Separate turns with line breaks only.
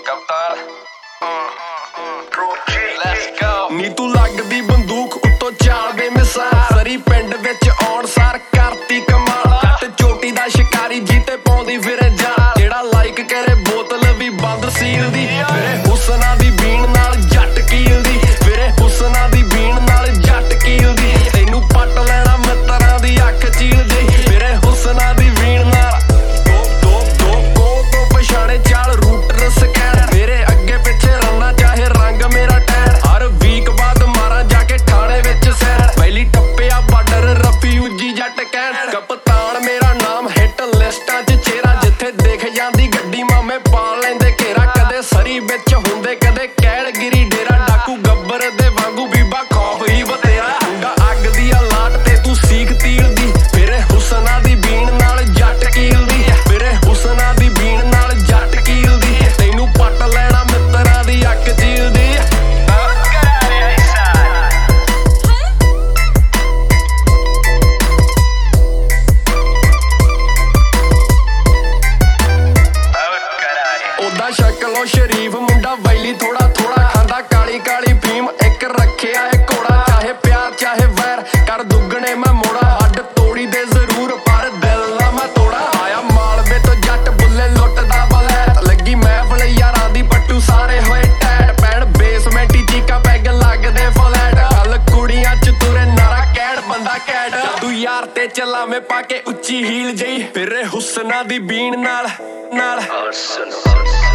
ਕਪਤਾਨ let's go
ਨੀ ਤੂੰ ਲੱਗਦੀ ਬੰਦੂਕ ਉੱਤੋਂ ਚਾਲਦੇ ਮਿਸਾਲ ਸਰੀ ਪਿੰਡ ਵਿੱਚ ਆਉਣ ਸਾਰ ਕਰਤੀ ਕਮਾਲ ਕੱਟ ਚੋਟੀ ਦਾ ਸ਼ਿਕਾਰੀ ਜੀਤੇ ਪਾਉਂਦੀ ਫਿਰੇ ਜਾ ਜਿਹੜਾ ਲਾਈਕ ਕਰੇ ਬੋਤਲ ਵੀ ਬੰਦ ਸੀਲ ਦੀ ਮੇਰੇ ਹੁਸਨਾ ਦੀ ਬੀਣ ਨਾਲ ਜੱਟ ਕੀਲਦੀ ਮੇਰੇ ਹੁਸਨਾ ਦੀ ਬੀਣ ਨਾਲ ਜੱਟ ਕੀਲਦੀ ਤੈਨੂੰ ਪੱਟ ਲੈਣਾ ਮਿੱਤਰਾਂ ਦੀ ਅੱਖ ਚੀਲਦੀ ਮੇਰੇ ਹੁਸਨਾ ਦੀ ਬੀਣ ਨਾਲ ਦੋ ਤੋਂ ਪਛਾਣੇ ਚਾਲ ਰੂਟਰ ਸਕੈਨ ਮੇਰੇ ਅੱਗੇ ਪਿੱਛੇ ਰੰਨਾ ਚਾਹੇ ਰੰਗ ਮੇਰਾ ਟੈਰ ਹਰ ਵੀਕ ਬਾਅਦ ਮਾਰਾਂ ਜਾ ਕੇ ਥਾਣੇ ਵਿੱਚ ਸੈਰ ਪਹਿਲੀ ਟੱਪਿਆ ਬਾਰਡਰ ਰਫਿਊਜੀ ਜੱਟ ਕਹਿਣ ਕਪਤਾਨ ਮੇਰਾ ਨਾਮ ਹਿੱਟ ਲਿਸਟਾਂ 'ਚ ਚਿਹਰਾ ਜਿੱਥੇ ਦਿਖ ਜਾਂਦੀ ਗੱਡੀ ਮਾਮੇ ਪਾ ਲੈਂਦੇ ਘੇਰਾ ਕਦੇ ਸਰੀ ਵਿੱਚ ਹੁੰਦੇ ਕਦੇ ਕੈਲਗਿਰੀ ਡੇਰਾ ਡਾਕੂ ਗੱਬਰ ਦੇ ਵਾਂਗੂ ਬੀਬਾ ਖੌਫ ਹੀ ਬਤੇਰਾ ਮੁੰਡਾ ਅੱਗ ਦੀ ਆ ਲਾਟ ਤੇ ਤੂੰ ਸੀਖ ਤੀਲ ਦੀ ਮੇਰੇ ਹੁਸਨਾ ਦੀ ਬੀਣ ਨਾਲ ਜੱਟ ਕੀਲਦੀ ਮੇਰੇ ਹੁਸਨਾ ਦੀ ਬੀਣ ਨਾਲ ਜੱਟ ਕੀਲਦੀ ਤੈਨੂੰ ਪੱਟ ਲੈਣਾ ਮਿੱਤਰਾਂ ਦੀ ਅੱਖ ਚੀਲਦੀ ਉਦਾਂ ਸ਼ਕਲੋਂ ਸ਼ਰੀਫ ਮੁੰਡਾ ਵੈਲੀ ਥੋੜਾ ਖਾਂਦਾ ਕਾਲੀ ਕਾਲੀ ਫੀਮ ਇੱਕ ਰੱਖਿਆ ਏ ਘੋੜਾ ਚਾਹੇ ਪਿਆਰ ਚਾਹੇ ਵੈਰ ਕਰ ਦੁੱਗਣੇ ਮੈਂ ਮੋੜਾ ਹੱਡ ਤੋੜੀ ਦੇ ਜ਼ਰੂਰ ਪਰ ਦਿਲ ਨਾ ਮੈਂ ਤੋੜਾ ਆਇਆ ਮਾਲਵੇ ਤੋਂ ਜੱਟ ਬੁੱਲੇ ਲੁੱਟਦਾ ਬਲੈਤ ਲੱਗੀ ਮਹਿਫਲ ਯਾਰਾਂ ਦੀ ਪੱਟੂ ਸਾਰੇ ਹੋਏ ਟੈਟ ਪੈਣ ਬੇਸਮੈਂਟ ਹੀ ਚੀਕਾ ਪੈਗ ਲੱਗਦੇ ਫਲੈਟ ਗੱਲ ਕੁੜੀਆਂ ਚ ਤੁਰੇ ਨਾਰਾ ਕਹਿਣ ਬੰਦਾ ਕੈਟ ਤੂੰ ਯਾਰ ਤੇ ਚਲਾਵੇਂ ਪਾ ਕੇ ਉੱਚੀ ਹੀਲ ਜਈ ਫਿਰੇ ਹੁਸਨਾ ਦੀ ਬੀਣ ਨਾਲ